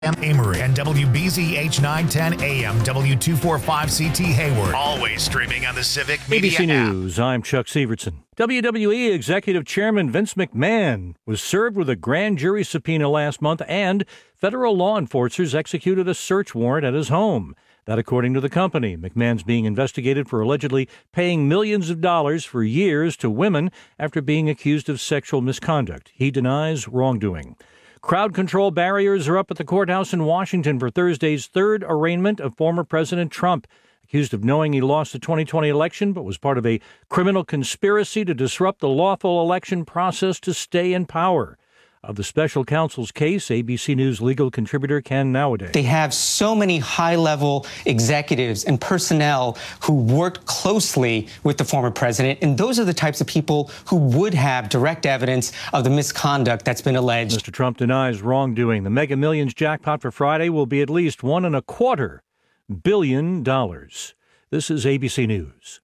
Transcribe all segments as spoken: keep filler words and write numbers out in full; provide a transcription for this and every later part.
Amory and W B Z H nine ten A M, W two forty-five C T Hayward. Always streaming on the Civic Media A B C app. News, I'm Chuck Severson. W W E Executive Chairman Vince McMahon was served with a grand jury subpoena last month, and federal law enforcers executed a search warrant at his home. That according to the company. McMahon's being investigated for allegedly paying millions of dollars for years to women after being accused of sexual misconduct. He denies wrongdoing. Crowd control barriers are up at the courthouse in Washington for Thursday's third arraignment of former President Trump, accused of knowing he lost the twenty twenty election but was part of a criminal conspiracy to disrupt the lawful election process to stay in power. Of the special counsel's case, A B C News legal contributor Ken Nowadays. They have so many high-level executives and personnel who worked closely with the former president, and those are the types of people who would have direct evidence of the misconduct that's been alleged. Mister Trump denies wrongdoing. The Mega Millions jackpot for Friday will be at least one and a quarter billion dollars. This is A B C News.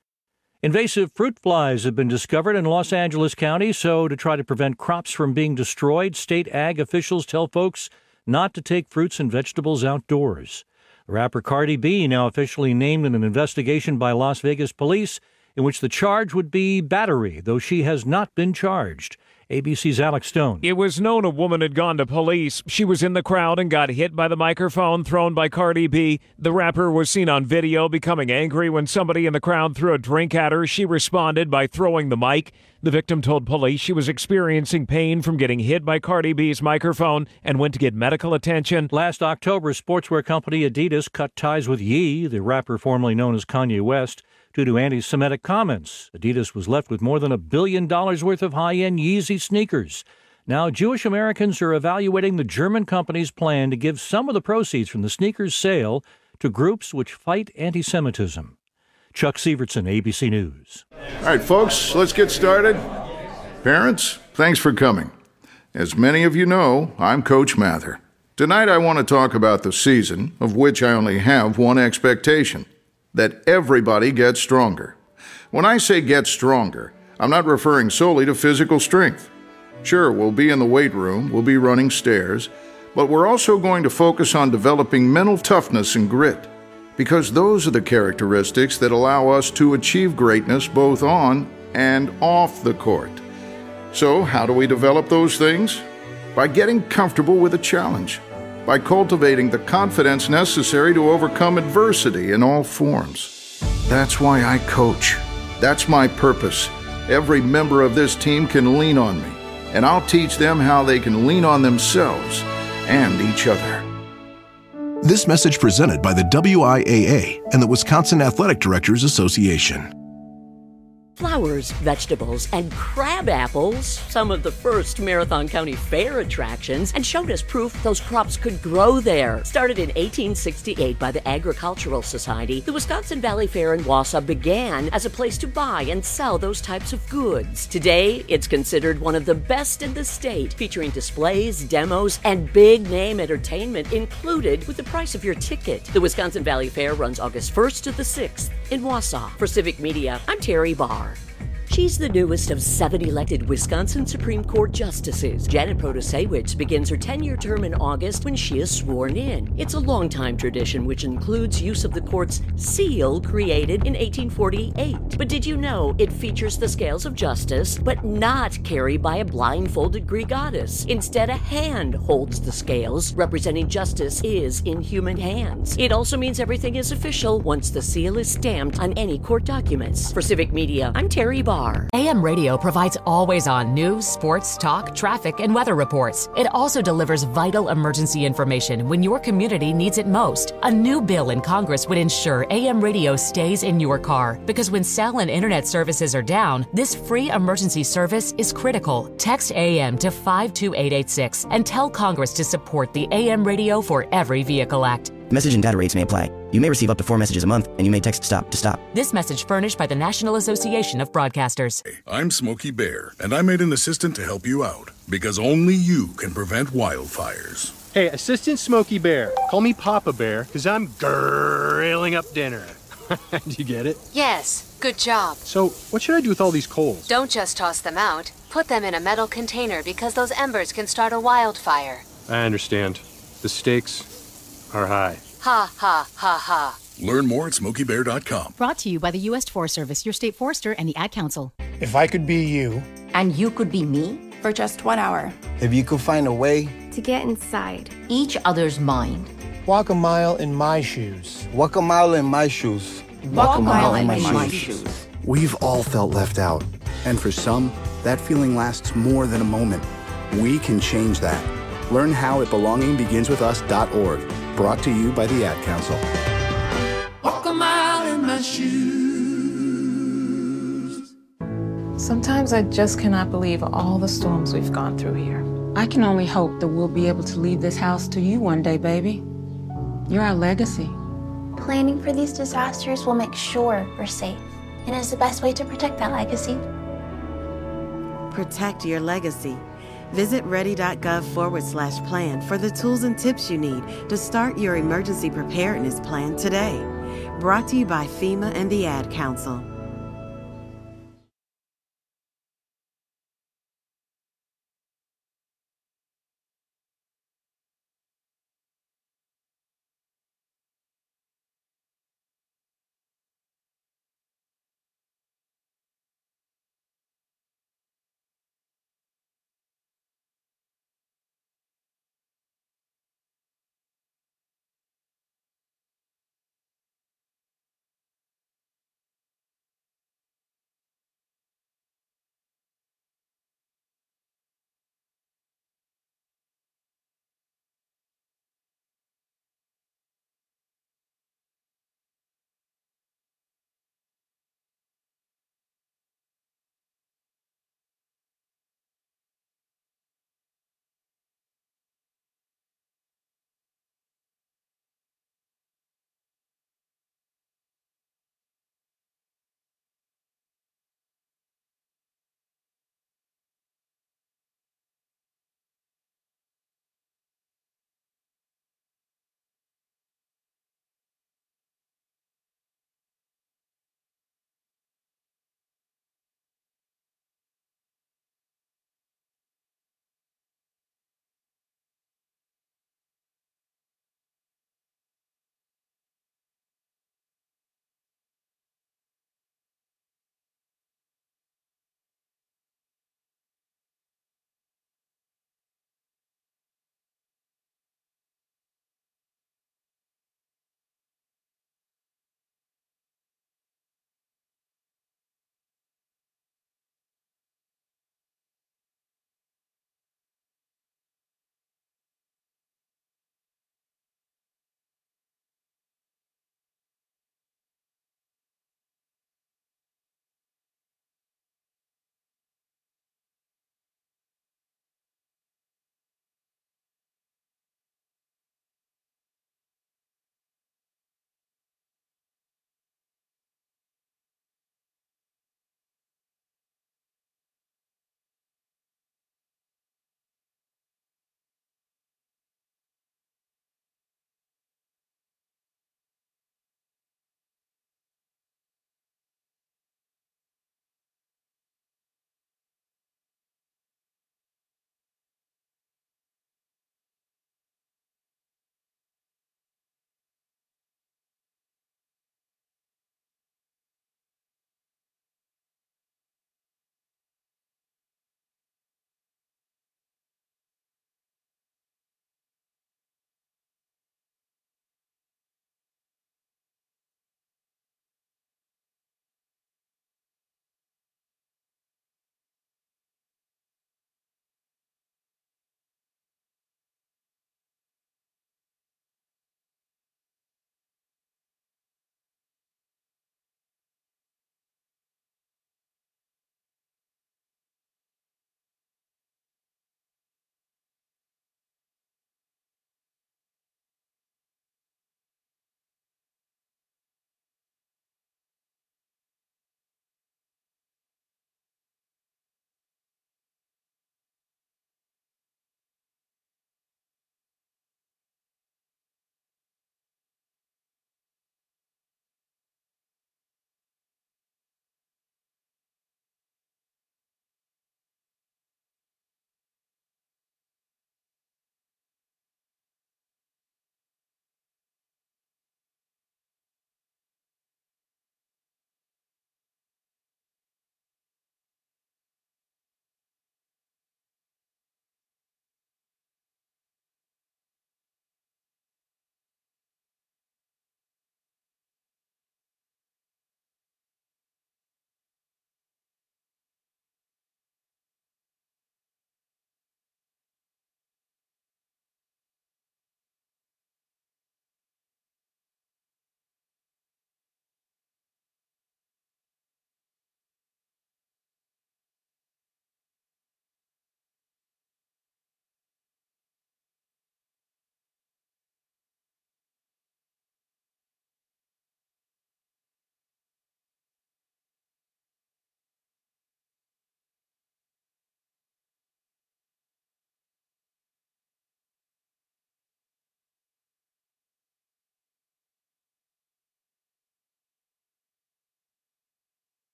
Invasive fruit flies have been discovered in Los Angeles County, so to try to prevent crops from being destroyed, state ag officials tell folks not to take fruits and vegetables outdoors. The rapper Cardi B now officially named in an investigation by Las Vegas police in which the charge would be battery, though she has not been charged. A B C's Alex Stone. It was known a woman had gone to police. She was in the crowd and got hit by the microphone thrown by Cardi B. The rapper was seen on video becoming angry when somebody in the crowd threw a drink at her. She responded by throwing the mic. The victim told police she was experiencing pain from getting hit by Cardi B's microphone and went to get medical attention. Last October, sportswear company Adidas cut ties with Ye, the rapper formerly known as Kanye West, due to anti-Semitic comments. Adidas was left with more than a billion dollars worth of high-end Yeezy sneakers. Now, Jewish Americans are evaluating the German company's plan to give some of the proceeds from the sneakers sale to groups which fight anti-Semitism. Chuck Severson, A B C News. All right, folks, let's get started. Parents, thanks for coming. As many of you know, I'm Coach Mather. Tonight I want to talk about the season, of which I only have one expectation: that everybody gets stronger. When I say get stronger, I'm not referring solely to physical strength. Sure, we'll be in the weight room, we'll be running stairs, but we're also going to focus on developing mental toughness and grit, because those are the characteristics that allow us to achieve greatness both on and off the court. So, how do we develop those things? By getting comfortable with a challenge, by cultivating the confidence necessary to overcome adversity in all forms. That's why I coach. That's my purpose. Every member of this team can lean on me, and I'll teach them how they can lean on themselves and each other. This message presented by the W I A A and the Wisconsin Athletic Directors Association. Flowers, vegetables, and crab apples, some of the first Marathon County Fair attractions, and showed us proof those crops could grow there. Started in eighteen sixty-eight by the Agricultural Society, the Wisconsin Valley Fair in Wausau began as a place to buy and sell those types of goods. Today, it's considered one of the best in the state, featuring displays, demos, and big-name entertainment included with the price of your ticket. The Wisconsin Valley Fair runs August first to the sixth in Wausau. For Civic Media, I'm Terry Barr. She's the newest of seven elected Wisconsin Supreme Court justices. Janet Protasiewicz begins her ten-year term in August when she is sworn in. It's a long-time tradition which includes use of the court's seal created in eighteen forty-eight. But did you know it features the scales of justice, but not carried by a blindfolded Greek goddess? Instead, a hand holds the scales, representing justice is in human hands. It also means everything is official once the seal is stamped on any court documents. For Civic Media, I'm Terry Barr. A M Radio provides always-on news, sports, talk, traffic, and weather reports. It also delivers vital emergency information when your community needs it most. A new bill in Congress would ensure A M Radio stays in your car, because when cell and internet services are down, this free emergency service is critical. Text A M to five two eight eight six and tell Congress to support the A M Radio for Every Vehicle Act. Message and data rates may apply. You may receive up to four messages a month, and you may text STOP to stop. This message furnished by the National Association of Broadcasters. Hey, I'm Smokey Bear, and I made an assistant to help you out, because only you can prevent wildfires. Hey, Assistant Smokey Bear. Call me Papa Bear, because I'm grilling up dinner. Do you get it? Yes, good job. So, what should I do with all these coals? Don't just toss them out. Put them in a metal container, because those embers can start a wildfire. I understand. The stakes are high. Ha ha ha ha. Learn more at smokey bear dot com. Brought to you by the U S Forest Service, your state forester, and the Ad Council. If I could be you. And you could be me? For just one hour. If you could find a way to get inside each other's mind. Walk a mile in my shoes. Walk a mile in my shoes. Walk, Walk a mile, mile in, my, in my shoes. shoes. We've all felt left out. And for some, that feeling lasts more than a moment. We can change that. Learn how at belonging begins with us dot org. Brought to you by the Ad Council. Walk a mile in my shoes. Sometimes I just cannot believe all the storms we've gone through here. I can only hope that we'll be able to leave this house to you one day, baby. You're our legacy. Planning for these disasters will make sure we're safe. It is the best way to protect that legacy. Protect your legacy. Visit ready.gov forward slash plan for the tools and tips you need to start your emergency preparedness plan today. Brought to you by FEMA and the Ad Council.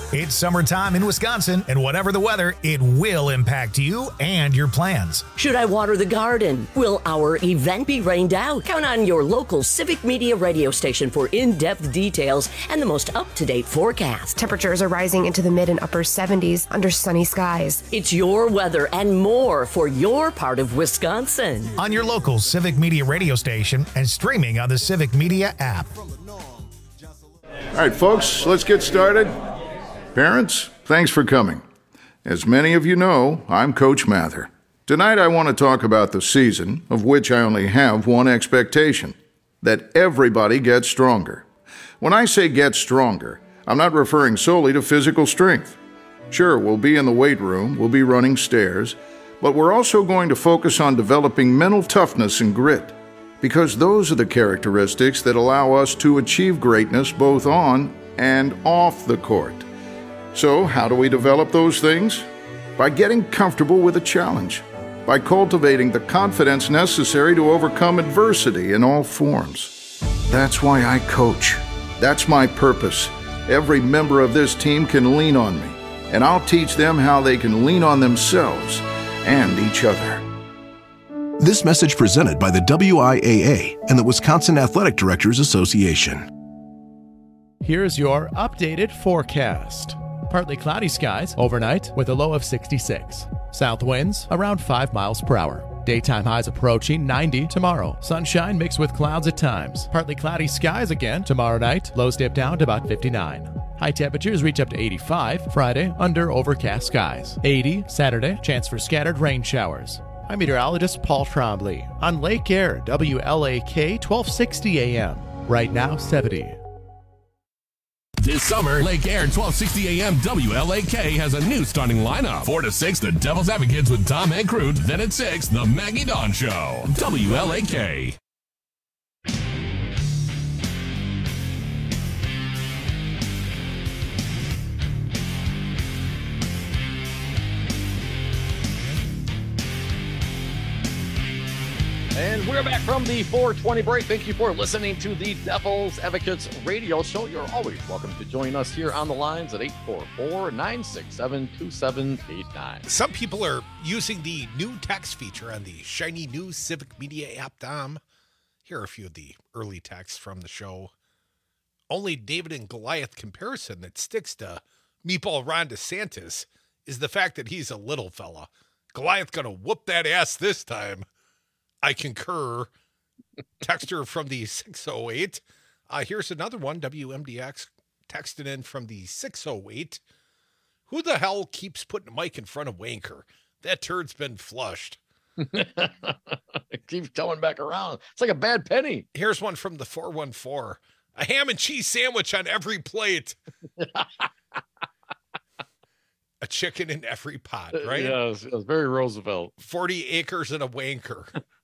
It's summertime in Wisconsin, and whatever the weather, it will impact you and your plans. Should I water the garden? Will our event be rained out? Count on your local Civic Media radio station for in-depth details and the most up-to-date forecast. Temperatures are rising into the mid and upper seventies under sunny skies. It's your weather and more for your part of Wisconsin. On your local Civic Media radio station and streaming on the Civic Media app. All right, folks, let's get started. Parents, thanks for coming. As many of you know, I'm Coach Mather. Tonight I want to talk about the season, of which I only have one expectation: that everybody gets stronger. When I say get stronger, I'm not referring solely to physical strength. Sure, we'll be in the weight room, we'll be running stairs, but we're also going to focus on developing mental toughness and grit, because those are the characteristics that allow us to achieve greatness both on and off the court. So, how do we develop those things? By getting comfortable with a challenge, by cultivating the confidence necessary to overcome adversity in all forms. That's why I coach. That's my purpose. Every member of this team can lean on me, and I'll teach them how they can lean on themselves and each other. This message presented by the W I A A and the Wisconsin Athletic Directors Association. Here's your updated forecast. Partly cloudy skies overnight with a low of sixty-six. South winds around five miles per hour. Daytime highs approaching ninety tomorrow. Sunshine mixed with clouds at times. Partly cloudy skies again tomorrow night. Lows dip down to about fifty-nine. High temperatures reach up to eighty-five Friday under overcast skies. eighty Saturday, chance for scattered rain showers. I'm meteorologist Paul Trombley on Lake Air, W L A K twelve sixty A M. Right now, seventy. This summer, Lake Air twelve sixty A M W L A K has a new starting lineup. four to six, the Devil's Advocates with Tom and Crute. Then at six, the Maggie Dawn Show. W L A K. And we're back from the four twenty break. Thank you for listening to the Devil's Advocates radio show. You're always welcome to join us here on the lines at eight four four, nine six seven, two seven eight nine. Some people are using the new text feature on the shiny new Civic Media app, Dom. Here are a few of the early texts from the show. Only David and Goliath comparison that sticks to Meatball Ron DeSantis is the fact that he's a little fella. Goliath gonna whoop that ass this time. I concur. Texter from the six oh eight. Uh, here's another one. W M D X texted in from the six oh eight. Who the hell keeps putting a mic in front of Wanker? That turd's been flushed. It keeps coming back around. It's like a bad penny. Here's one from the four one four. A ham and cheese sandwich on every plate. A chicken in every pot, right? Yeah, it was, it was very Roosevelt. forty acres and a wanker.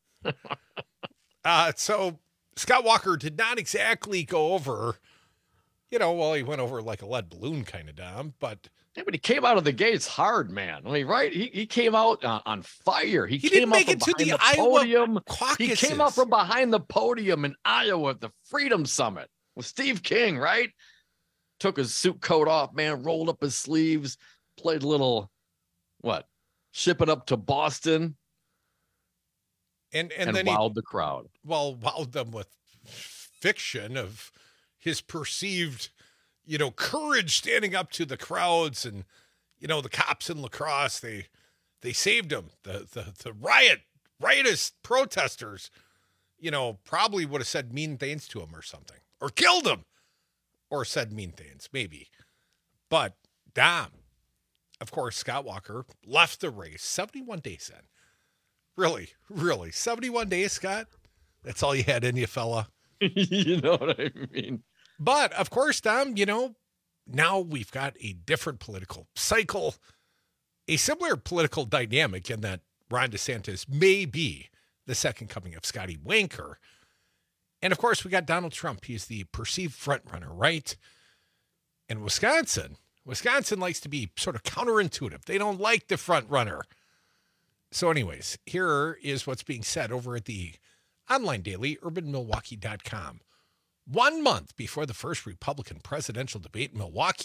uh, so Scott Walker did not exactly go over, you know, well, he went over like a lead balloon kind of, Dom, but. Yeah, but he came out of the gates hard, man. I mean, right? He he came out on, on fire. He, he came didn't make it to the, the Iowa podium. caucuses. He came out from behind the podium in Iowa at the Freedom Summit with Steve King, right? Took his suit coat off, man, rolled up his sleeves, played a little, what, ship it up to Boston. And and, and then wowed he, the crowd. Well, wowed them with fiction of his perceived, you know, courage standing up to the crowds and, you know, the cops in La Crosse. They they saved him. The the the riot riotous protesters, you know, probably would have said mean things to him or something, or killed him, or said mean things maybe. But Dom, of course, Scott Walker left the race seventy-one days in. Really, really, seventy-one days, Scott? That's all you had in you, fella. You know what I mean? But, of course, Dom, you know, now we've got a different political cycle, a similar political dynamic in that Ron DeSantis may be the second coming of Scotty Wanker. And, of course, we got Donald Trump. He's the perceived frontrunner, right? And Wisconsin, Wisconsin likes to be sort of counterintuitive. They don't like the frontrunner. So anyways, here is what's being said over at the online daily, urban milwaukee dot com. One month before the first Republican presidential debate in Milwaukee,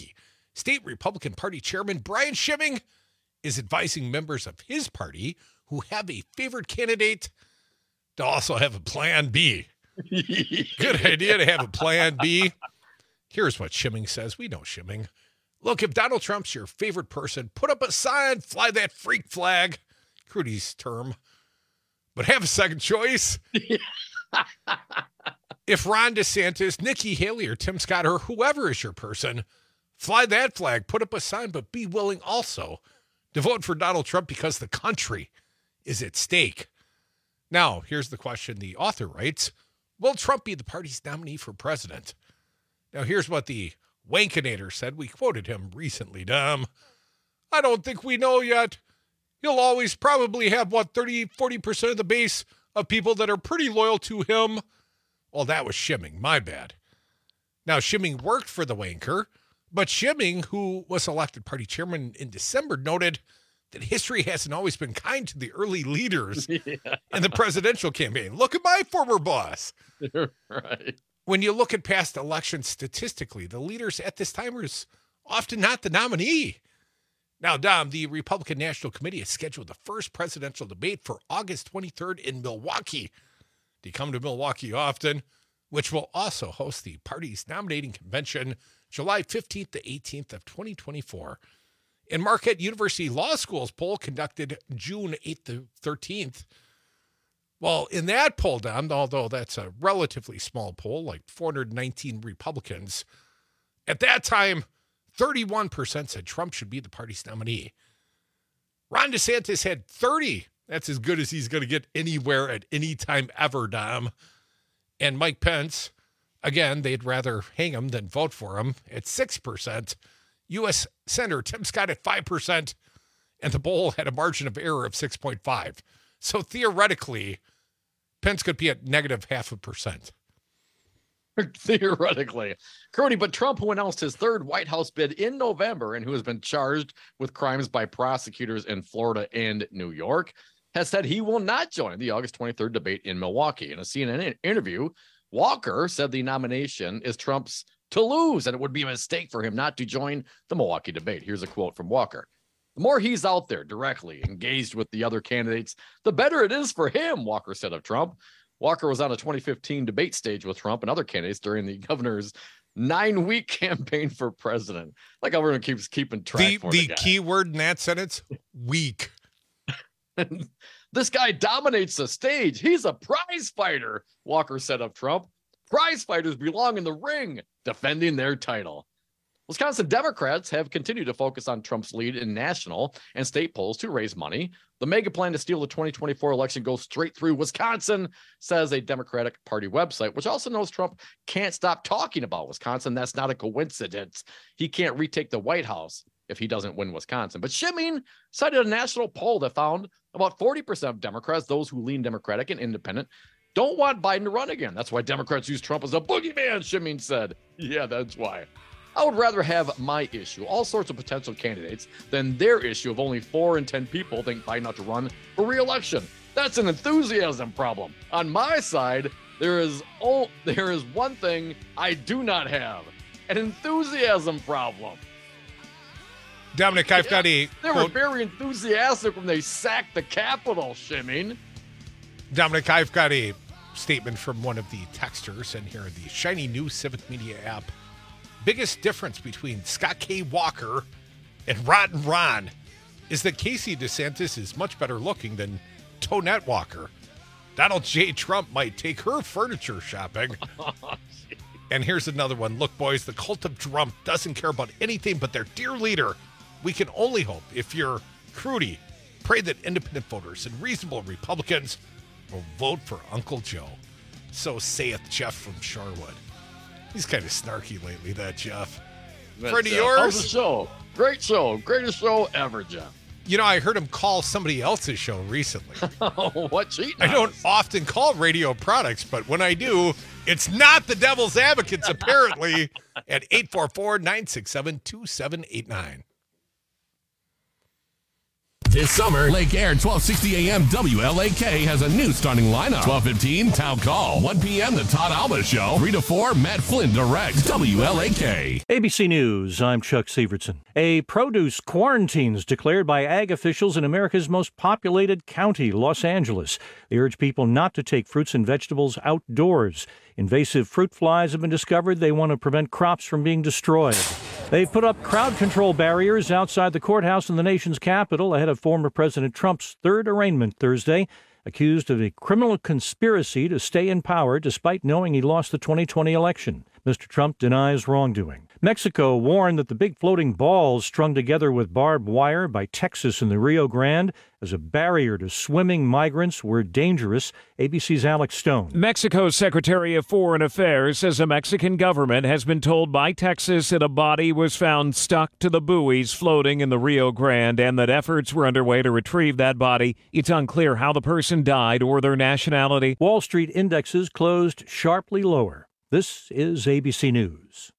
State Republican Party Chairman Brian Schimming is advising members of his party who have a favored candidate to also have a plan B. Good idea to have a plan B. Here's what Schimming says. We know Schimming. Look, if Donald Trump's your favorite person, put up a sign, fly that freak flag. Crudy's term. But have a second choice. If Ron DeSantis, Nikki Haley, or Tim Scott, or whoever is your person, fly that flag, put up a sign, but be willing also to vote for Donald Trump because the country is at stake. Now, here's the question the author writes. Will Trump be the party's nominee for president? Now, here's what the Wankinator said. We quoted him recently, Dom. I don't think we know yet. He'll always probably have, what, thirty, forty percent of the base of people that are pretty loyal to him. Well, that was Schimming. My bad. Now, Schimming worked for the Wanker, but Schimming, who was elected party chairman in December, noted that history hasn't always been kind to the early leaders yeah. in the presidential campaign. Look at my former boss. Right. When you look at past elections statistically, the leaders at this time are often not the nominee. Now, Dom, the Republican National Committee has scheduled the first presidential debate for August twenty-third in Milwaukee. They come to Milwaukee often, which will also host the party's nominating convention July fifteenth to eighteenth of twenty twenty-four. In Marquette University Law School's poll conducted June eighth to thirteenth, well, in that poll, Dom, although that's a relatively small poll, like four hundred nineteen Republicans, at that time, thirty-one percent said Trump should be the party's nominee. Ron DeSantis had thirty. That's as good as he's going to get anywhere at any time ever, Dom. And Mike Pence, again, they'd rather hang him than vote for him at six percent. U S Senator Tim Scott at five percent. And the poll had a margin of error of six point five. So theoretically, Pence could be at negative half a percent. Theoretically. Cody, but Trump, who announced his third White House bid in November and who has been charged with crimes by prosecutors in Florida and New York, has said he will not join the August twenty-third debate in Milwaukee. In a C N N interview, Walker said the nomination is Trump's to lose, and it would be a mistake for him not to join the Milwaukee debate. Here's a quote from Walker. The more he's out there directly engaged with the other candidates, the better it is for him, Walker said of Trump. Walker was on a twenty fifteen debate stage with Trump and other candidates during the governor's nine-week campaign for president. Like governor keeps keeping track. The, for the, the key word in that sentence, weak. This guy dominates the stage. He's a prize fighter, Walker said of Trump. Prize fighters belong in the ring, defending their title. Wisconsin Democrats have continued to focus on Trump's lead in national and state polls to raise money. The mega plan to steal the twenty twenty-four election goes straight through Wisconsin, says a Democratic Party website, which also knows Trump can't stop talking about Wisconsin. That's not a coincidence. He can't retake the White House if he doesn't win Wisconsin. But Schimming cited a national poll that found about forty percent of Democrats, those who lean Democratic and independent, don't want Biden to run again. That's why Democrats use Trump as a boogeyman, Schimming said. Yeah, that's why. I would rather have my issue, all sorts of potential candidates, than their issue of only four in ten people think Biden ought to run for re-election. That's an enthusiasm problem. On my side, there is oh, there is one thing I do not have, an enthusiasm problem. Dominic, I've yeah, got a... They were very enthusiastic when they sacked the Capitol, Schimming. Dominic, I've got a statement from one of the texters in here, the Shiny New Civic Media app. Biggest difference between Scott K. Walker and Rotten Ron is that Casey DeSantis is much better looking than Tonette Walker. Donald J. Trump might take her furniture shopping. Oh, and here's another one. Look, boys, the cult of Trump doesn't care about anything but their dear leader. We can only hope, if you're Crudy, pray that independent voters and reasonable Republicans will vote for Uncle Joe. So saith Jeff from Shorewood. He's kind of snarky lately, that Jeff. Friend of yours? How's the show? Great show. Greatest show ever, Jeff. You know, I heard him call somebody else's show recently. Oh, what cheating? I don't often call radio products, but when I do, it's not the Devil's Advocates, apparently, at eight four four, nine six seven, two seven eight nine. This summer, Lake Air twelve sixty A M W L A K has a new starting lineup. twelve fifteen, Town Call. one p.m., The Todd Alba Show. three to four, Matt Flynn directs W L A K. A B C News, I'm Chuck Severson. A produce quarantines declared by ag officials in America's most populated county, Los Angeles. They urge people not to take fruits and vegetables outdoors. Invasive fruit flies have been discovered. They want to prevent crops from being destroyed. They've put up crowd control barriers outside the courthouse in the nation's capital ahead of former President Trump's third arraignment Thursday, accused of a criminal conspiracy to stay in power despite knowing he lost the twenty twenty election. Mister Trump denies wrongdoing. Mexico warned that the big floating balls strung together with barbed wire by Texas in the Rio Grande as a barrier to swimming migrants were dangerous. A B C's Alex Stone. Mexico's Secretary of Foreign Affairs says the Mexican government has been told by Texas that a body was found stuck to the buoys floating in the Rio Grande and that efforts were underway to retrieve that body. It's unclear how the person died or their nationality. Wall Street indexes closed sharply lower. This is A B C News.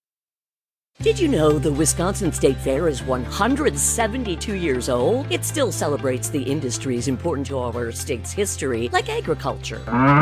Did you know the Wisconsin State Fair is one hundred seventy-two years old? It still celebrates the industries important to our state's history, like agriculture.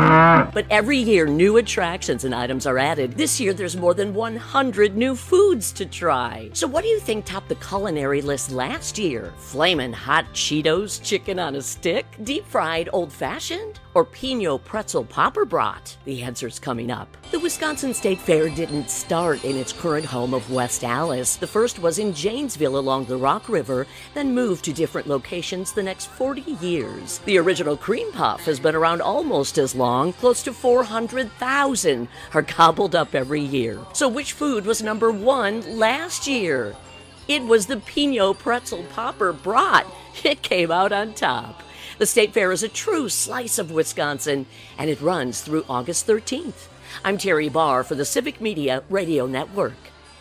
But every year, new attractions and items are added. This year, there's more than one hundred new foods to try. So what do you think topped the culinary list last year? Flamin' hot Cheetos chicken on a stick? Deep-fried old-fashioned? Or Pino pretzel popper brat? The answer's coming up. The Wisconsin State Fair didn't start in its current home of West Allis. The first was in Janesville along the Rock River, then moved to different locations the next forty years. The original cream puff has been around almost as long. Close to four hundred thousand are gobbled up every year. So which food was number one last year? It was the Pino pretzel popper brat. It came out on top. The State Fair is a true slice of Wisconsin, and it runs through August thirteenth. I'm Terry Barr for the Civic Media Radio Network.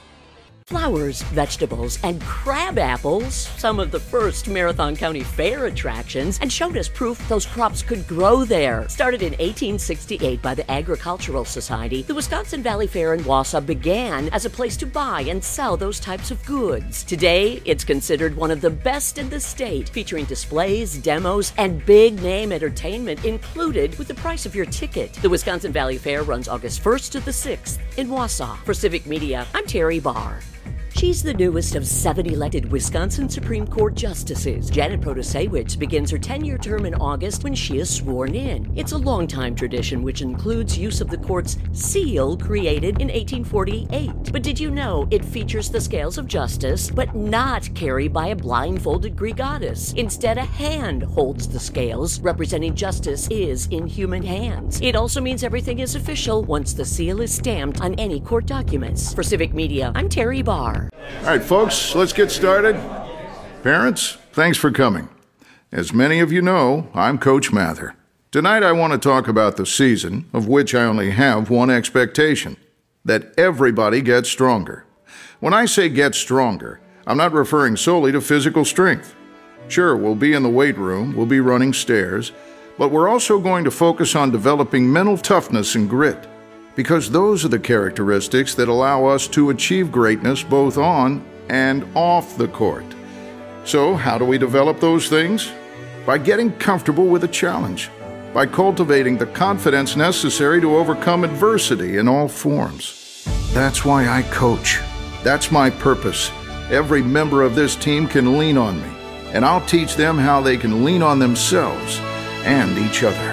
Flowers, vegetables, and crab apples, some of the first Marathon County Fair attractions, and showed us proof those crops could grow there. Started in eighteen sixty-eight by the Agricultural Society, the Wisconsin Valley Fair in Wausau began as a place to buy and sell those types of goods. Today, it's considered one of the best in the state, featuring displays, demos, and big-name entertainment included with the price of your ticket. The Wisconsin Valley Fair runs August first to the sixth in Wausau. For Civic Media, I'm Terry Barr. She's the newest of seven elected Wisconsin Supreme Court justices. Janet Protasewicz begins her ten-year term in August when she is sworn in. It's a long-time tradition which includes use of the court's seal created in eighteen forty-eight. But did you know it features the scales of justice, but not carried by a blindfolded Greek goddess? Instead, a hand holds the scales, representing justice is in human hands. It also means everything is official once the seal is stamped on any court documents. For Civic Media, I'm Terry Barr. All right, folks, let's get started. Parents, thanks for coming. As many of you know, I'm Coach Mather. Tonight I want to talk about the season, of which I only have one expectation: that everybody gets stronger. When I say get stronger, I'm not referring solely to physical strength. Sure, we'll be in the weight room, we'll be running stairs, but we're also going to focus on developing mental toughness and grit, because those are the characteristics that allow us to achieve greatness both on and off the court. So, how do we develop those things? By getting comfortable with a challenge, by cultivating the confidence necessary to overcome adversity in all forms. That's why I coach. That's my purpose. Every member of this team can lean on me, and I'll teach them how they can lean on themselves and each other.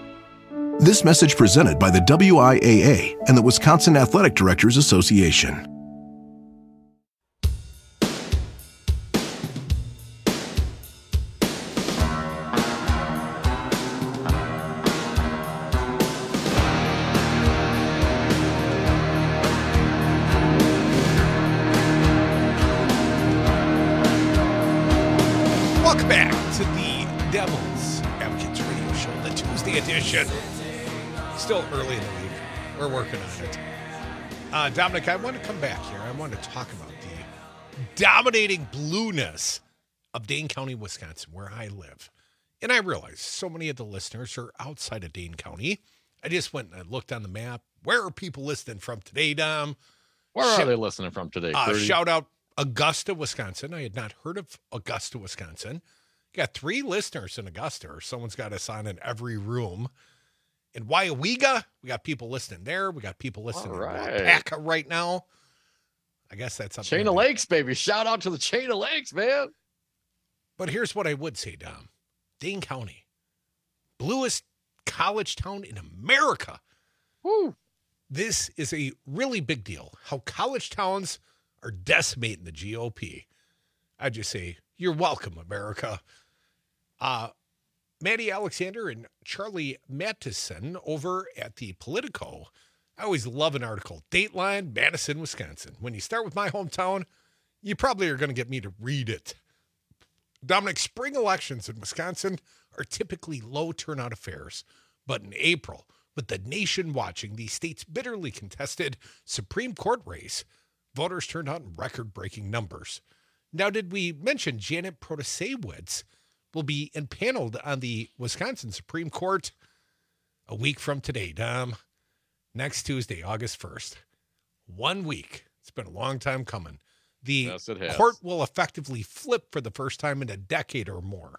This message presented by the W I A A and the Wisconsin Athletic Directors Association. Welcome back to the Devil's Advocates Radio Show, the Tuesday edition. Still early in the week. We're working on it. Uh, Dominic, I want to come back here. I want to talk about the dominating blueness of Dane County, Wisconsin, where I live. And I realize so many of the listeners are outside of Dane County. I just went and I looked on the map. Where are people listening from today, Dom? Where Shout- are they listening from today? Uh, shout out Augusta, Wisconsin. I had not heard of Augusta, Wisconsin. got three listeners in Augusta, or someone's got us on in every room. In Waiawega, we got people listening there. We got people listening right. in Wapaka right now. I guess that's something. Chain of Lakes, baby. Shout out to the Chain of Lakes, man. But here's what I would say, Dom. Dane County, bluest college town in America. Woo. This is a really big deal. How college towns are decimating the G O P. I just say, you're welcome, America. Uh, Maddie Alexander and Charlie Mattison over at the Politico. I always love an article. Dateline, Madison, Wisconsin. When you start with my hometown, you probably are going to get me to read it. Dominic, spring elections in Wisconsin are typically low turnout affairs. But in April, with the nation watching the state's bitterly contested Supreme Court race, voters turned out in record-breaking numbers. Now, did we mention Janet Protasewicz will be impaneled on the Wisconsin Supreme Court a week from today, Dom? Next Tuesday, August first. One week. It's been a long time coming. The yes, it has. court will effectively flip for the first time in a decade or more.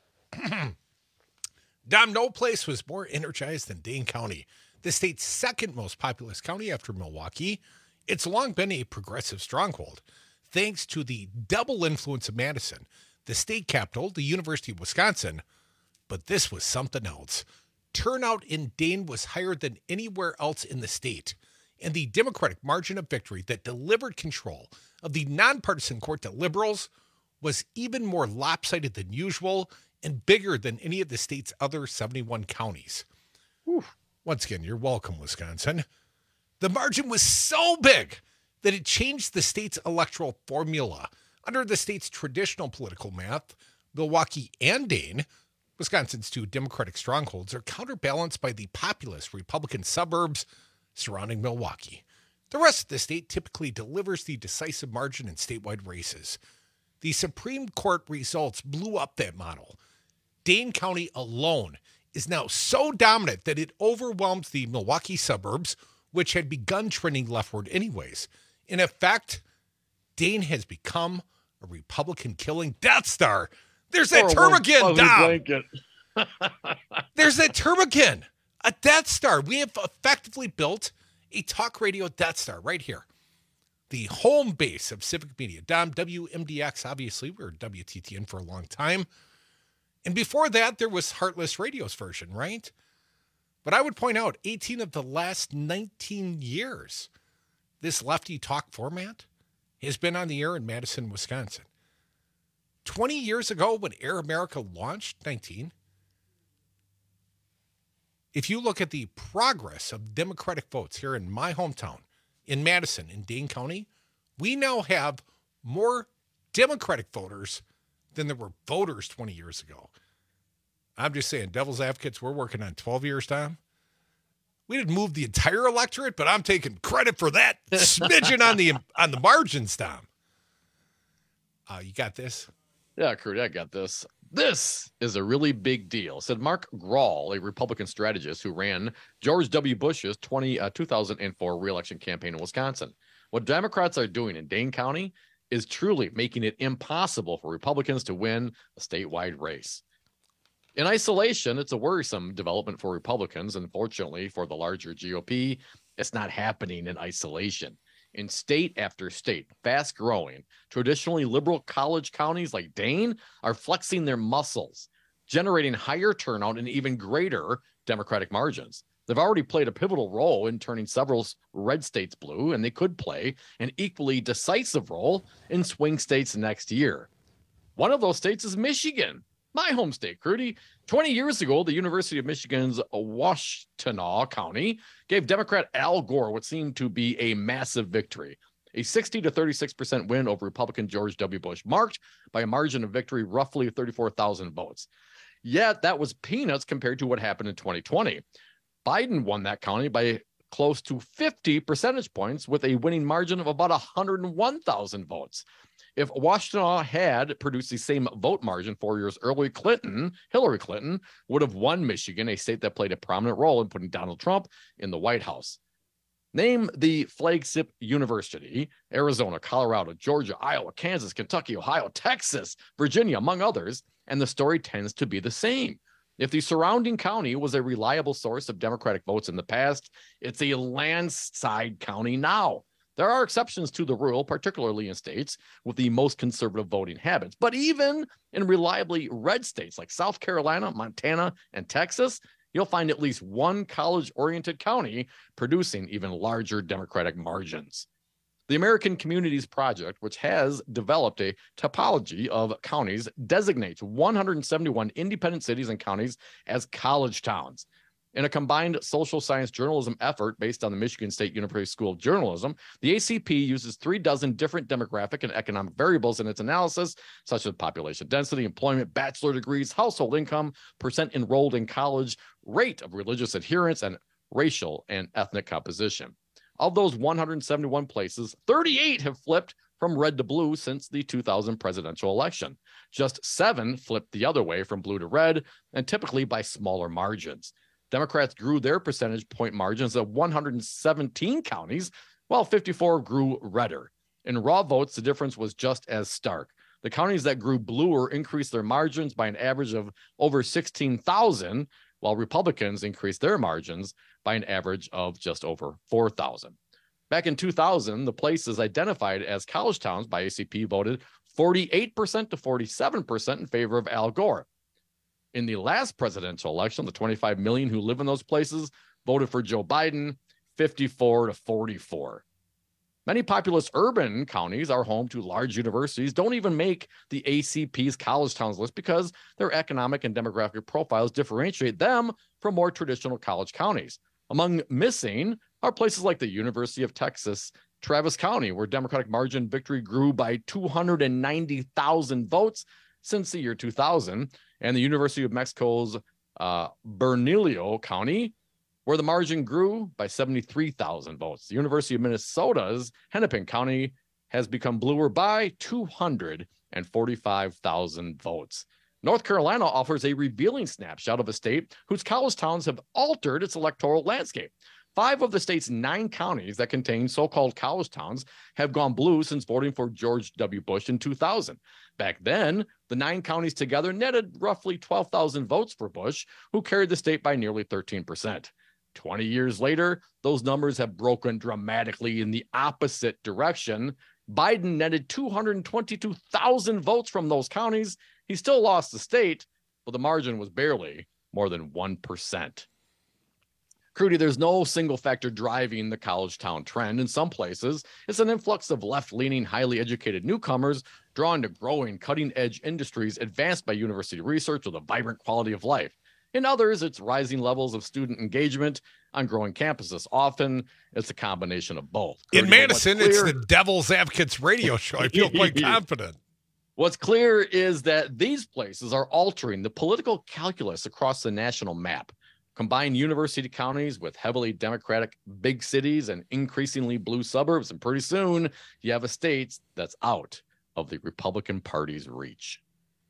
Dom, no place was more energized than Dane County, the state's second most populous county after Milwaukee. It's long been a progressive stronghold, thanks to the double influence of Madison, the state capital, the University of Wisconsin. But this was something else. Turnout in Dane was higher than anywhere else in the state, and the Democratic margin of victory that delivered control of the nonpartisan court to liberals was even more lopsided than usual and bigger than any of the state's other seventy-one counties. Whew. Once again, you're welcome, Wisconsin. The margin was so big that it changed the state's electoral formula. Under the state's traditional political math, Milwaukee and Dane, Wisconsin's two Democratic strongholds, are counterbalanced by the populous Republican suburbs surrounding Milwaukee. The rest of the state typically delivers the decisive margin in statewide races. The Supreme Court results blew up that model. Dane County alone is now so dominant that it overwhelms the Milwaukee suburbs, which had begun trending leftward anyways. In effect, Dane has become a Republican-killing Death Star. There's that term again, Dom. There's that term again. A Death Star. We have effectively built a talk radio Death Star right here. The home base of civic media. Dom, W M D X, obviously. We were W T T N for a long time. And before that, there was Heartless Radio's version, right? But I would point out, eighteen of the last nineteen years, this lefty talk format has been on the air in Madison, Wisconsin. twenty years ago, when Air America launched, nineteen, if you look at the progress of Democratic votes here in my hometown, in Madison, in Dane County, we now have more Democratic voters than there were voters twenty years ago. I'm just saying, devil's advocates, we're working on twelve years, Tom. We didn't move the entire electorate, but I'm taking credit for that smidgen on the on the margins, Tom. Uh, you got this? Yeah, Crude, I got this. This is a really big deal, said Mark Grahl, a Republican strategist who ran George W. Bush's twenty, uh, two thousand four reelection campaign in Wisconsin. What Democrats are doing in Dane County is truly making it impossible for Republicans to win a statewide race. In isolation, it's a worrisome development for Republicans. Unfortunately, for the larger G O P, it's not happening in isolation. In state after state, fast-growing, traditionally liberal college counties like Dane are flexing their muscles, generating higher turnout and even greater Democratic margins. They've already played a pivotal role in turning several red states blue, and they could play an equally decisive role in swing states next year. One of those states is Michigan, my home state, Crudy. twenty years ago, the University of Michigan's Washtenaw County gave Democrat Al Gore what seemed to be a massive victory. A sixty to thirty-six percent win over Republican George W. Bush, marked by a margin of victory roughly thirty-four thousand votes. Yet that was peanuts compared to what happened in twenty twenty. Biden won that county by close to fifty percentage points with a winning margin of about one hundred one thousand votes. If Washtenaw had produced the same vote margin four years earlier, Clinton, Hillary Clinton, would have won Michigan, a state that played a prominent role in putting Donald Trump in the White House. Name the flagship university: Arizona, Colorado, Georgia, Iowa, Kansas, Kentucky, Ohio, Texas, Virginia, among others, and the story tends to be the same. If the surrounding county was a reliable source of Democratic votes in the past, it's a landslide county now. There are exceptions to the rule, particularly in states with the most conservative voting habits. But even in reliably red states like South Carolina, Montana, and Texas, you'll find at least one college-oriented county producing even larger Democratic margins. The American Communities Project, which has developed a topology of counties, designates one hundred seventy-one independent cities and counties as college towns. In a combined social science journalism effort based on the Michigan State University School of Journalism, the A C P uses three dozen different demographic and economic variables in its analysis, such as population density, employment, bachelor degrees, household income, percent enrolled in college, rate of religious adherence, and racial and ethnic composition. Of those one hundred seventy-one places, thirty-eight have flipped from red to blue since the two thousand presidential election. Just seven flipped the other way from blue to red, and typically by smaller margins. Democrats grew their percentage point margins of one hundred seventeen counties, while fifty-four grew redder. In raw votes, the difference was just as stark. The counties that grew bluer increased their margins by an average of over sixteen thousand, while Republicans increased their margins by an average of just over four thousand. Back in two thousand, the places identified as college towns by A C P voted forty-eight percent to forty-seven percent in favor of Al Gore. In the last presidential election, the twenty-five million who live in those places voted for Joe Biden, fifty-four to forty-four. Many populous urban counties are home to large universities, don't even make the A C P's college towns list because their economic and demographic profiles differentiate them from more traditional college counties. Among missing are places like the University of Texas, Travis County, where Democratic margin victory grew by two hundred ninety thousand votes since the year two thousand, and the University of Mexico's uh, Bernalillo County, where the margin grew by seventy-three thousand votes. The University of Minnesota's Hennepin County has become bluer by two hundred forty-five thousand votes. North Carolina offers a revealing snapshot of a state whose college towns have altered its electoral landscape. Five of the state's nine counties that contain so-called college towns have gone blue since voting for George W. Bush in two thousand. Back then, the nine counties together netted roughly twelve thousand votes for Bush, who carried the state by nearly thirteen percent. twenty years later, those numbers have broken dramatically in the opposite direction. Biden netted two hundred twenty-two thousand votes from those counties. He still lost the state, but the margin was barely more than one percent. Crudy, there's no single factor driving the college town trend. In some places, it's an influx of left-leaning, highly educated newcomers drawn to growing, cutting-edge industries advanced by university research with a vibrant quality of life. In others, it's rising levels of student engagement on growing campuses. Often, it's a combination of both. In Crudy, Madison, clear, it's the Devil's Advocates radio show. I feel quite confident. What's clear is that these places are altering the political calculus across the national map. Combine university counties with heavily Democratic big cities and increasingly blue suburbs, and pretty soon you have a state that's out of the Republican Party's reach.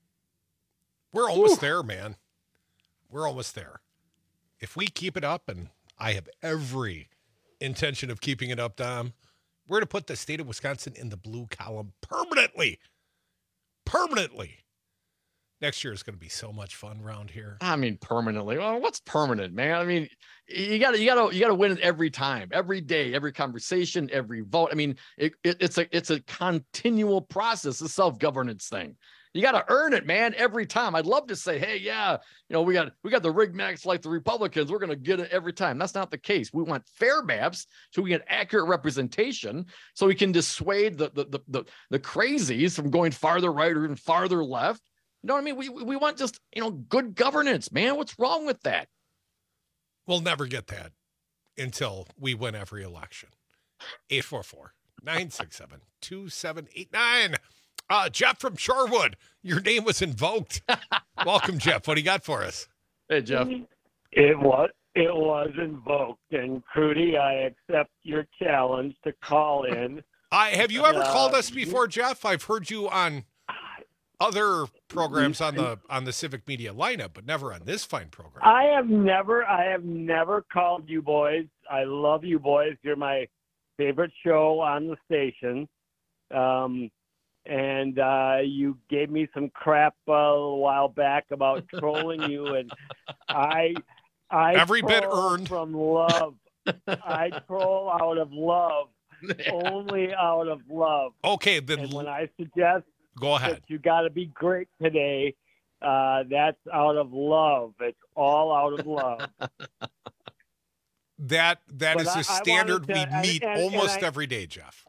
We're almost Whew. there, man. We're almost there. If we keep it up, and I have every intention of keeping it up, Dom, we're going to put the state of Wisconsin in the blue column permanently. Permanently. Next year is going to be so much fun around here. I mean, permanently. Well, what's permanent, man? I mean, you got to, you got to, you got to win it every time, every day, every conversation, every vote. I mean, it, it, it's a, it's a continual process, a self-governance thing. You got to earn it, man, every time. I'd love to say, hey, yeah, you know, we got, we got the rig max like the Republicans. We're going to get it every time. That's not the case. We want fair maps so we get accurate representation, so we can dissuade the, the, the, the, the crazies from going farther right or even farther left. You know what I mean? We we want just, you know, good governance, man. What's wrong with that? We'll never get that until we win every election. eight four four, nine six seven, two seven eight nine. Uh, Jeff from Shorewood, your name was invoked. Welcome, Jeff. What do you got for us? Hey, Jeff. It was, it was invoked. And, Crudy, I accept your challenge to call in. I Have you ever uh, called us before, Jeff? I've heard you on other programs on the on the Civic Media lineup, but never on this fine program. I have never, I have never called you boys. I love you boys. You're my favorite show on the station. Um, and uh, you gave me some crap uh, a while back about trolling you, and I, I every bit troll earned from love. I troll out of love, yeah. Only out of love. Okay, then and when I suggest go ahead, that you got to be great today, uh, that's out of love. It's all out of love. that that but is I, a standard to, we meet and, and, almost and I, every day, Jeff.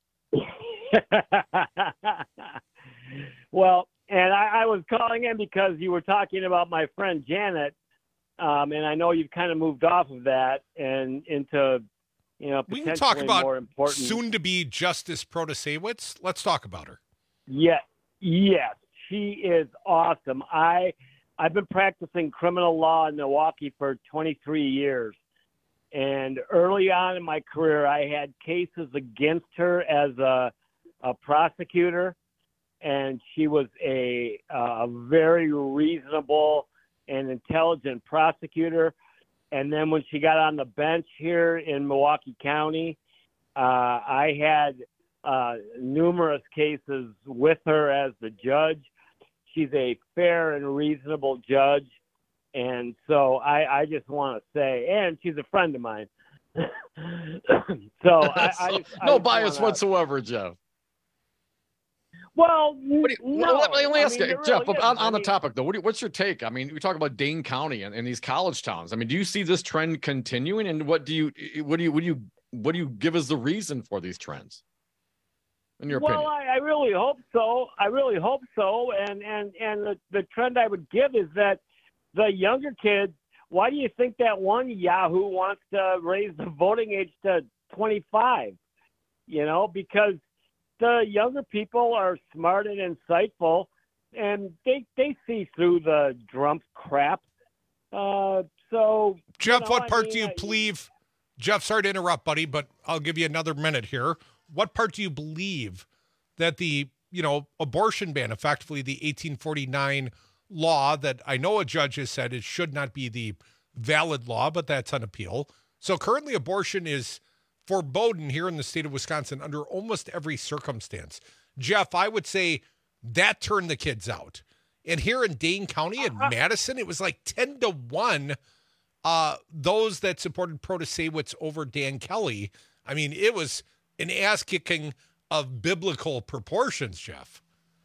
Well, and I, I was calling in because you were talking about my friend Janet, um, and I know you've kind of moved off of that and into, you know, we potentially can talk about more important. soon-to-be Justice Protasewicz. Let's talk about her. Yes, yes, she is awesome. I I've been practicing criminal law in Milwaukee for twenty-three years. And early on in my career, I had cases against her as a, a prosecutor, and she was a, a very reasonable and intelligent prosecutor. And then when she got on the bench here in Milwaukee County, uh, I had uh, numerous cases with her as the judge. She's a fair and reasonable judge. And so I, I just want to say, and she's a friend of mine. so I, so, I, no I bias wanna, whatsoever, Jeff. Well, what do you, no. Let, let me ask I mean, you, Jeff, really on, on I the mean, topic, though, what do you, what's your take? I mean, we talk about Dane County and, and these college towns. I mean, do you see this trend continuing? And what do you, what do you, what do you, what do you give as the reason for these trends? In your well, opinion? I, I really hope so. I really hope so. And and and the, the trend I would give is that the younger kids. Why do you think that one Yahoo wants to raise the voting age to twenty-five? You know, because the younger people are smart and insightful, and they they see through the Trump crap. Uh, so, Jeff, you know, what I part mean, do you believe? Jeff, sorry to interrupt, buddy, but I'll give you another minute here. What part do you believe that the, you know, abortion ban, effectively the eighteen forty-nine law that I know a judge has said it should not be the valid law, but that's on appeal. So currently abortion is forbidden here in the state of Wisconsin under almost every circumstance. Jeff, I would say that turned the kids out. And here in Dane County and Madison, it was like ten to one uh, those that supported Protasewicz over Dan Kelly. I mean, it was an ass-kicking of biblical proportions, Jeff.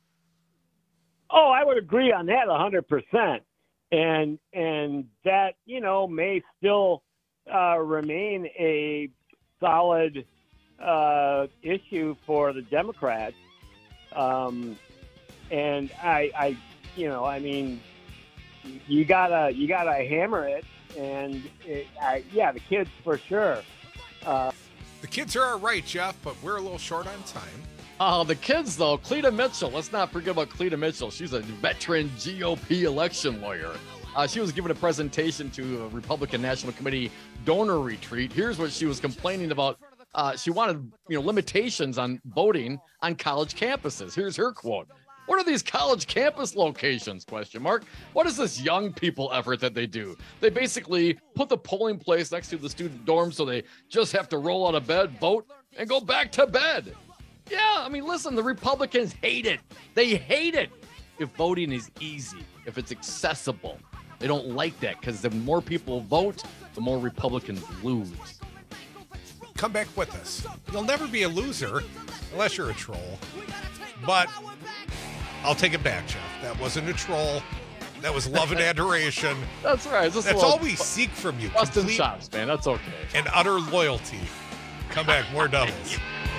Oh, I would agree on that one hundred percent. And and that, you know, may still uh, remain a solid uh, issue for the Democrats. Um, and I, I, you know, I mean, you gotta you gotta hammer it. And it, I, yeah, the kids for sure. Uh, the kids are all right, Jeff, but we're a little short on time. Oh, the kids, though. Cleta Mitchell. Let's not forget about Cleta Mitchell. She's a veteran G O P election lawyer. Uh, she was giving a presentation to a Republican National Committee donor retreat. Here's what she was complaining about. Uh, she wanted, you know, limitations on voting on college campuses. Here's her quote. What are these college campus locations? Question mark. What is this young people effort that they do? They basically put the polling place next to the student dorm so they just have to roll out of bed, vote, and go back to bed. Yeah, I mean, listen, the Republicans hate it. They hate it if voting is easy, if it's accessible. They don't like that because the more people vote, the more Republicans lose. Come back with us. You'll never be a loser unless you're a troll. But I'll take it back, Jeff. That wasn't a troll. That was love and adoration. That's right. That's all we seek from you. Busting shots, man. That's okay. And utter loyalty. Come back, more doubles.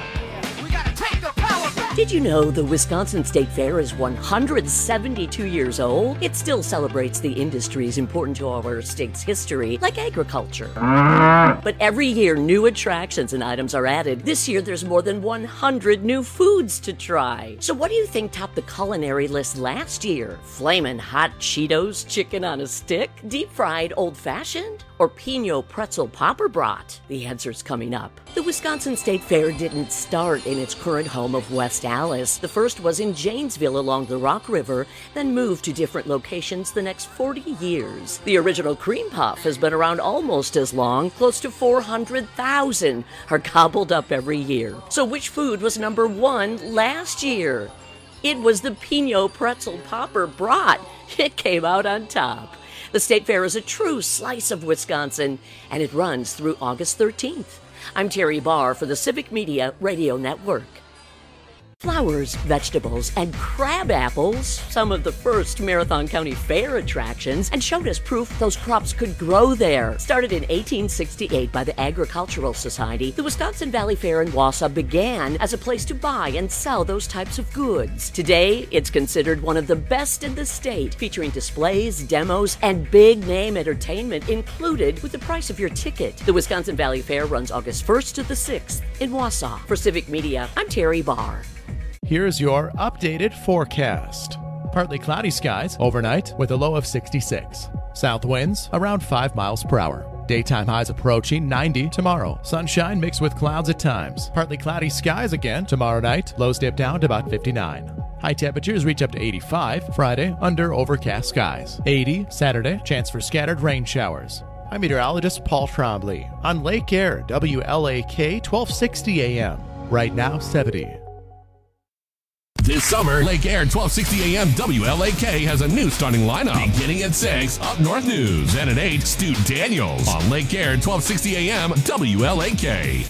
Did you know the Wisconsin State Fair is one hundred seventy-two years old? It still celebrates the industries important to our state's history, like agriculture. But every year, new attractions and items are added. This year, there's more than one hundred new foods to try. So what do you think topped the culinary list last year? Flamin' hot Cheetos chicken on a stick? Deep-fried old-fashioned? Or Pino pretzel popper brat? The answer's coming up. The Wisconsin State Fair didn't start in its current home of West Dallas. The first was in Janesville along the Rock River, then moved to different locations the next forty years. The original cream puff has been around almost as long. Close to four hundred thousand are gobbled up every year. So which food was number one last year? It was the Pinot Pretzel Popper Brat. It came out on top. The State Fair is a true slice of Wisconsin, and it runs through August thirteenth. I'm Terry Barr for the Civic Media Radio Network. Flowers, vegetables, and crab apples, some of the first Marathon County Fair attractions, and showed us proof those crops could grow there. Started in eighteen sixty-eight by the Agricultural Society, the Wisconsin Valley Fair in Wausau began as a place to buy and sell those types of goods. Today, it's considered one of the best in the state, featuring displays, demos, and big-name entertainment included with the price of your ticket. The Wisconsin Valley Fair runs August first to the sixth in Wausau. For Civic Media, I'm Terry Barr. Here's your updated forecast. Partly cloudy skies overnight with a low of sixty-six. South winds around five miles per hour. Daytime highs approaching ninety tomorrow. Sunshine mixed with clouds at times. Partly cloudy skies again tomorrow night. Lows dip down to about fifty-nine. High temperatures reach up to eighty-five Friday under overcast skies. eighty Saturday, chance for scattered rain showers. I'm meteorologist Paul Trombley on Lake Air, W L A K twelve sixty A M. Right now, seventy. This summer, Lake Air twelve sixty A M W L A K has a new starting lineup. Beginning at six, Up North News. And at eight, Stu Daniels. On Lake Air twelve sixty A M W L A K.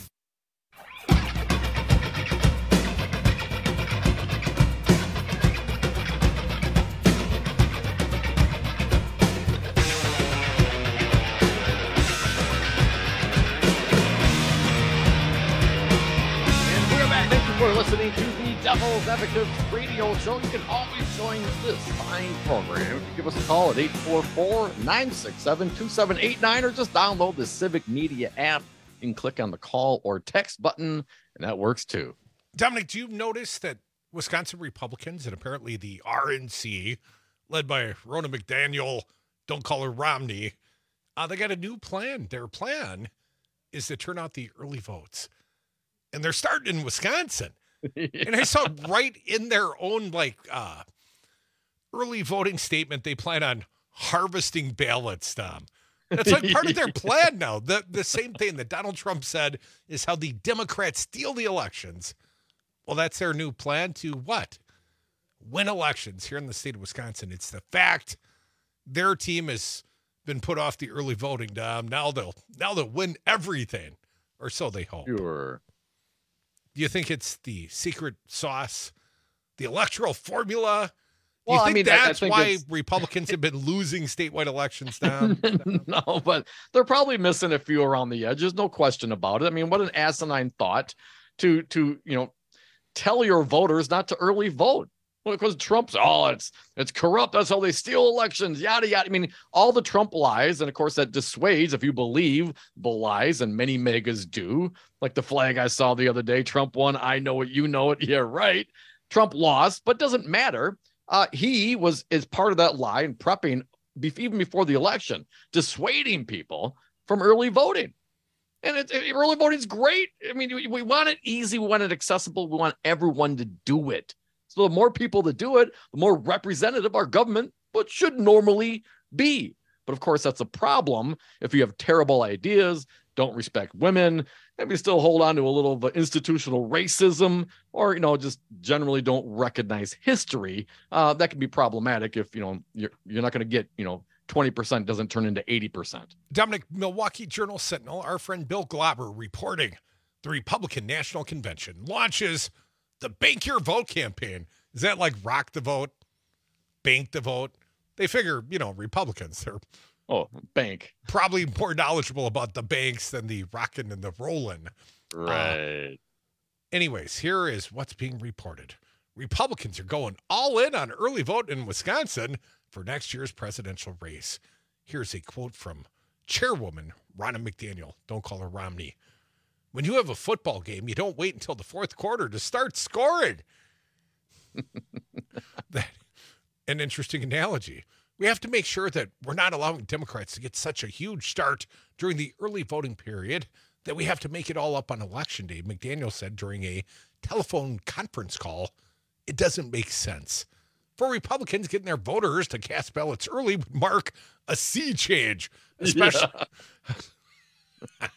Listening to the Devil's Advocates radio show. You can always join this fine program. Give us a call at eight four four, nine six seven, two seven eight nine or just download the Civic Media app. You can click on the call or text button, and that works too. Dominic, do you notice that Wisconsin Republicans and apparently the R N C, led by Ronna McDaniel, don't call her Romney, uh, they got a new plan. Their plan is to turn out the early votes. And they're starting in Wisconsin. Yeah. And I saw right in their own like uh, early voting statement, they plan on harvesting ballots, Tom. That's like part of their plan now. The, the same thing that Donald Trump said is how the Democrats steal the elections. Well, that's their new plan to what? Win elections here in the state of Wisconsin. It's the fact their team has been put off the early voting, Dom. Now they'll, now they'll win everything, or so they hope. Sure. Do you think it's the secret sauce, the electoral formula? Do Well, you I think mean, I- I that's think why it's- Republicans have been losing statewide elections down? No, but they're probably missing a few around the edges. No question about it. I mean, what an asinine thought to to you know tell your voters not to early vote. Well, because Trump's oh, it's it's corrupt. That's how they steal elections. Yada yada. I mean, all the Trump lies, and of course that dissuades if you believe the lies, and many megas do. Like the flag I saw the other day. Trump won. I know it. You know it. Yeah, right. Trump lost, but doesn't matter. Uh, he was is part of that lie and prepping be, even before the election, dissuading people from early voting. And it, it, early voting is great. I mean, we, we want it easy. We want it accessible. We want everyone to do it. So the more people that do it, the more representative our government but should normally be. But of course, that's a problem if you have terrible ideas, don't respect women, maybe still hold on to a little of institutional racism, or, you know, just generally don't recognize history. Uh, that can be problematic if, you know, you're, you're not going to get, you know, twenty percent doesn't turn into eighty percent. Dominic, Milwaukee Journal Sentinel, our friend Bill Glauber reporting the Republican National Convention launches the Bank Your Vote campaign. Is that like rock the vote, bank the vote? They figure, you know, Republicans, they're oh, bank. Probably more knowledgeable about the banks than the rockin' and the rollin'. Right. Uh, anyways, here is what's being reported. Republicans are going all in on early vote in Wisconsin for next year's presidential race. Here's a quote from Chairwoman Ronna McDaniel. Don't call her Romney. When you have a football game, you don't wait until the fourth quarter to start scoring. That, an interesting analogy. We have to make sure that we're not allowing Democrats to get such a huge start during the early voting period that we have to make it all up on election day. McDaniel said during a telephone conference call, it doesn't make sense. For Republicans, getting their voters to cast ballots early would mark a sea change, especially, yeah.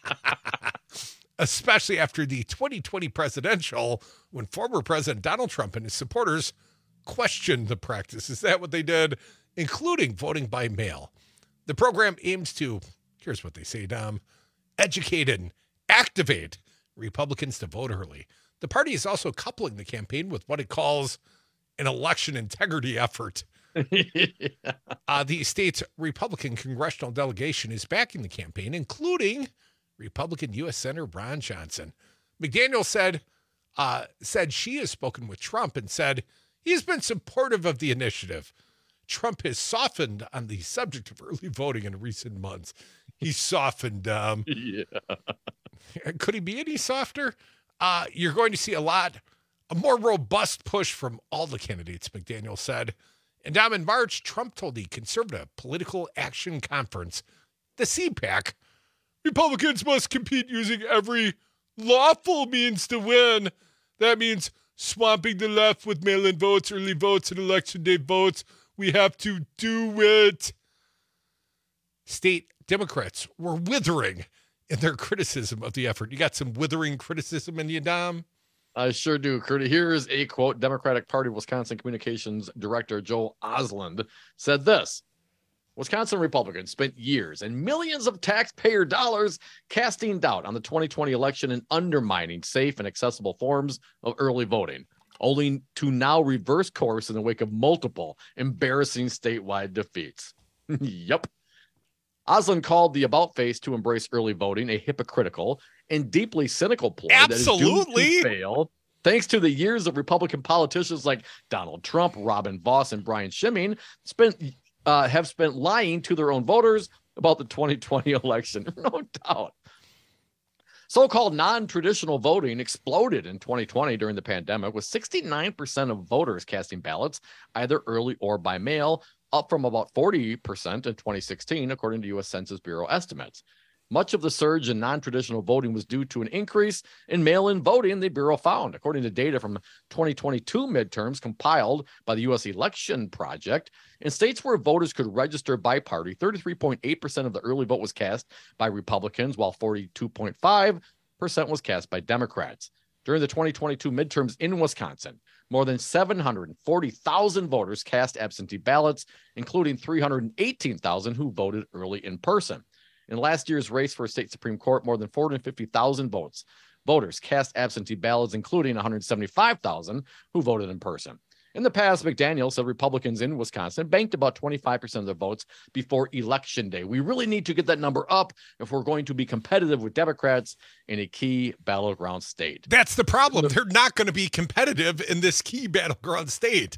especially after the twenty twenty presidential, when former President Donald Trump and his supporters questioned the practice. Is that what they did? Including voting by mail. The program aims to, here's what they say, Dom, educate and activate Republicans to vote early. The party is also coupling the campaign with what it calls an election integrity effort. yeah. uh, the state's Republican congressional delegation is backing the campaign, including Republican U S Senator Ron Johnson. McDaniel said, uh, said she has spoken with Trump and said he's been supportive of the initiative. Trump has softened on the subject of early voting in recent months. He's softened. Um, yeah. Could he be any softer? Uh, you're going to see a lot A more robust push from all the candidates, McDaniel said. And down in March, Trump told the Conservative Political Action Conference, the C PAC, Republicans must compete using every lawful means to win. That means swamping the left with mail-in votes, early votes, and election day votes. We have to do it. State Democrats were withering in their criticism of the effort. You got some withering criticism in you, Dom? I sure do, Curtis. Here's a quote. Democratic Party Wisconsin Communications Director Joel Osland said this: Wisconsin Republicans spent years and millions of taxpayer dollars casting doubt on the twenty twenty election and undermining safe and accessible forms of early voting, only to now reverse course in the wake of multiple embarrassing statewide defeats. Yep. Osland called the about-face to embrace early voting a hypocritical and deeply cynical ploy Absolutely. that is doomed to fail, thanks to the years of Republican politicians like Donald Trump, Robin Vos, and Brian Schimming spent uh, have spent lying to their own voters about the twenty twenty election. No doubt. So-called non-traditional voting exploded in twenty twenty during the pandemic, with sixty-nine percent of voters casting ballots either early or by mail, up from about forty percent in twenty sixteen, according to U S Census Bureau estimates. Much of the surge in non-traditional voting was due to an increase in mail-in voting, the Bureau found. According to data from twenty twenty-two midterms compiled by the U S Election Project, in states where voters could register by party, thirty-three point eight percent of the early vote was cast by Republicans, while forty-two point five percent was cast by Democrats. During the twenty twenty-two midterms in Wisconsin, more than seven hundred forty thousand voters cast absentee ballots, including three hundred eighteen thousand who voted early in person. In last year's race for a state Supreme Court, more than four hundred fifty thousand votes. Voters cast absentee ballots, including one hundred seventy-five thousand who voted in person. In the past, McDaniel said Republicans in Wisconsin banked about twenty-five percent of their votes before Election Day. We really need to get that number up if we're going to be competitive with Democrats in a key battleground state. That's the problem. They're not going to be competitive in this key battleground state.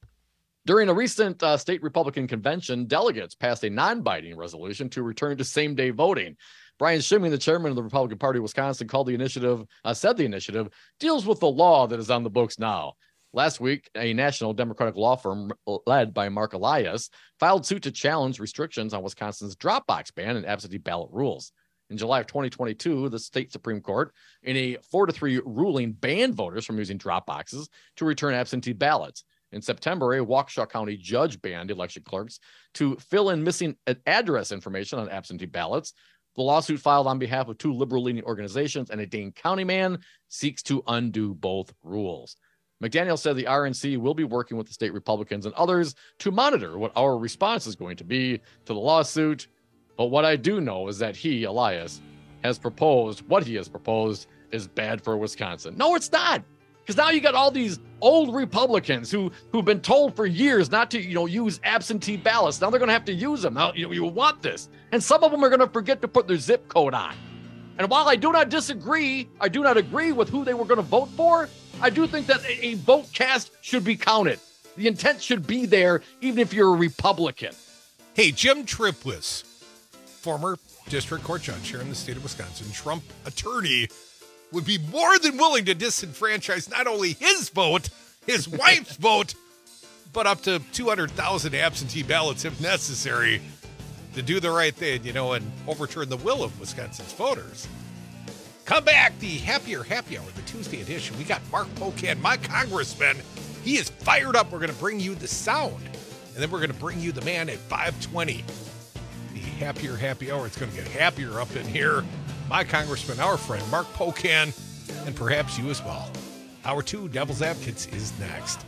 During a recent uh, state Republican convention, delegates passed a non-binding resolution to return to same-day voting. Brian Schimming, the chairman of the Republican Party of Wisconsin, called the initiative, uh, said the initiative deals with the law that is on the books now. Last week, a national Democratic law firm led by Mark Elias filed suit to challenge restrictions on Wisconsin's Dropbox ban and absentee ballot rules. In July of twenty twenty-two, the state Supreme Court, in a four to three ruling, banned voters from using drop boxes to return absentee ballots. In September, a Waukesha County judge banned election clerks to fill in missing address information on absentee ballots. The lawsuit, filed on behalf of two liberal-leaning organizations and a Dane County man, seeks to undo both rules. McDaniel said the R N C will be working with the state Republicans and others to monitor what our response is going to be to the lawsuit. But what I do know is that he, Elias, has proposed, what he has proposed is bad for Wisconsin. No, it's not. Because now you got all these old Republicans who, who've been told for years not to, you know, use absentee ballots. Now they're going to have to use them. Now, you know, you want this. And some of them are going to forget to put their zip code on. And while I do not disagree, I do not agree with who they were going to vote for, I do think that a, a vote cast should be counted. The intent should be there, even if you're a Republican. Hey, Jim Trippwis, former district court judge here in the state of Wisconsin, Trump attorney, would be more than willing to disenfranchise not only his vote, his wife's vote, but up to two hundred thousand absentee ballots if necessary to do the right thing, you know, and overturn the will of Wisconsin's voters. Come back, the Happier Happy Hour, the Tuesday edition. We got Mark Pocan, my congressman. He is fired up. We're going to bring you the sound. And then we're going to bring you the man at five twenty. The Happier Happy Hour. It's going to get happier up in here. My congressman, our friend, Mark Pocan, and perhaps you as well. Hour two, Devil's Advocates, is next.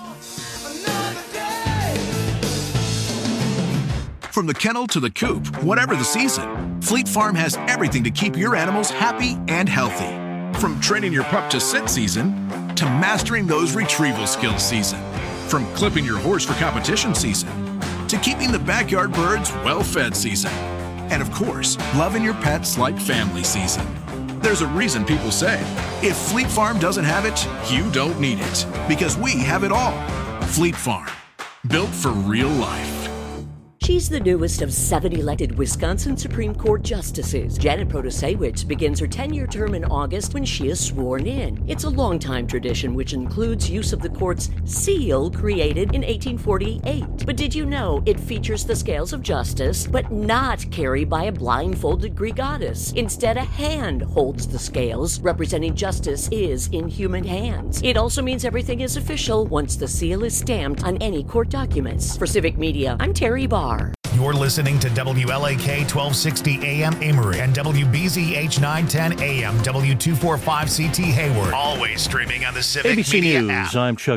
From the kennel to the coop, whatever the season, Fleet Farm has everything to keep your animals happy and healthy. From training your pup to sit season, to mastering those retrieval skills season. From clipping your horse for competition season, to keeping the backyard birds well-fed season. And of course, loving your pets like family season. There's a reason people say, if Fleet Farm doesn't have it, you don't need it. Because we have it all. Fleet Farm, built for real life. She's the newest of seven elected Wisconsin Supreme Court justices. Janet Protasewicz begins her ten-year term in August when she is sworn in. It's a long-time tradition which includes use of the court's seal created in eighteen forty-eight. But did you know it features the scales of justice, but not carried by a blindfolded Greek goddess? Instead, a hand holds the scales, representing justice is in human hands. It also means everything is official once the seal is stamped on any court documents. For Civic Media, I'm Terry Barr. You're listening to W L A K twelve sixty A M Amory and W B Z H nine ten A M W two forty-five C T Hayward. Always streaming on the Civic A B C Media News, app. I'm Chuck